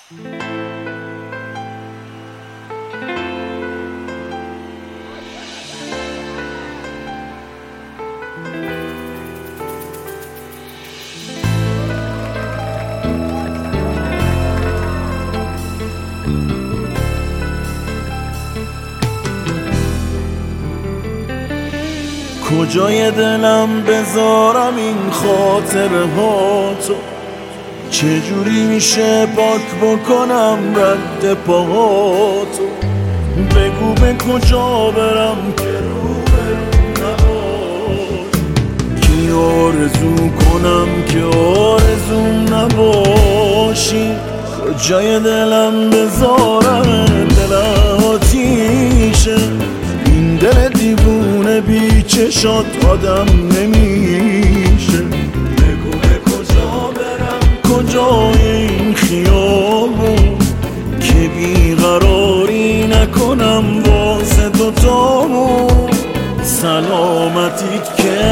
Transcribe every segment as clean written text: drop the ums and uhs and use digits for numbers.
کجای دلم بذارم این خاطره ها تو؟ چجوری میشه پاک بکنم رد پاهاتو؟ بگو به کجا برم که روبرو نباشی؟ کی آرزو کنم که آرزوم نباشی؟ کجای دلم بذارم دل آتیشه؟ این دل دیوونه بی چشات آدم نمیشه. بگو به کجا برم، کجای این خیابون که بیقراری نکنم واسه دوتامون. سلامتیت که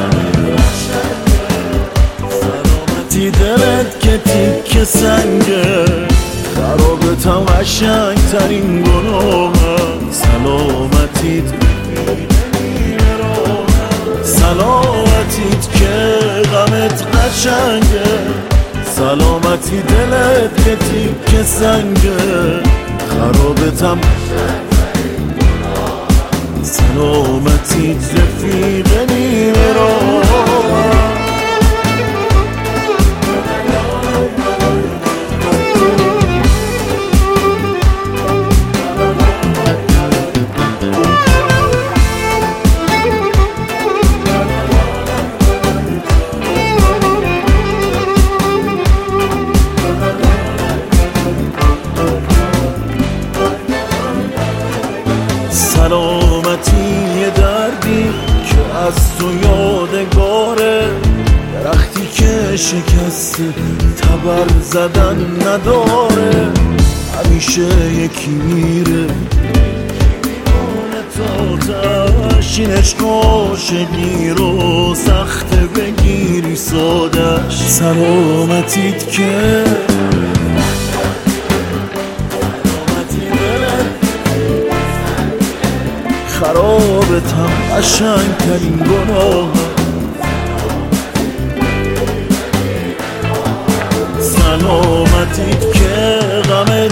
سلامتی دلت که تیک سنگه، خرابتم قشنگ ترین گناه. سلامتیت سلامتیت که غمت قشنگه، سلامتی دلت که تیک سنگه، خرابتم سلامتیت رفیق نیمه راه. سلامتی یه دردی که از تو یادگاره، درختی که شکسته تبر زدن نداره. همیشه یکی میره تا تشین عشق عاشقی رو سخته بگیری سادش. سلامتیت که خرابتم قشنگ ترین گناه. سلامتیت که غمت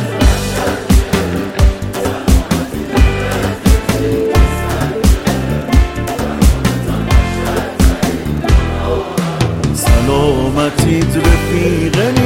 سلامتیت رفیق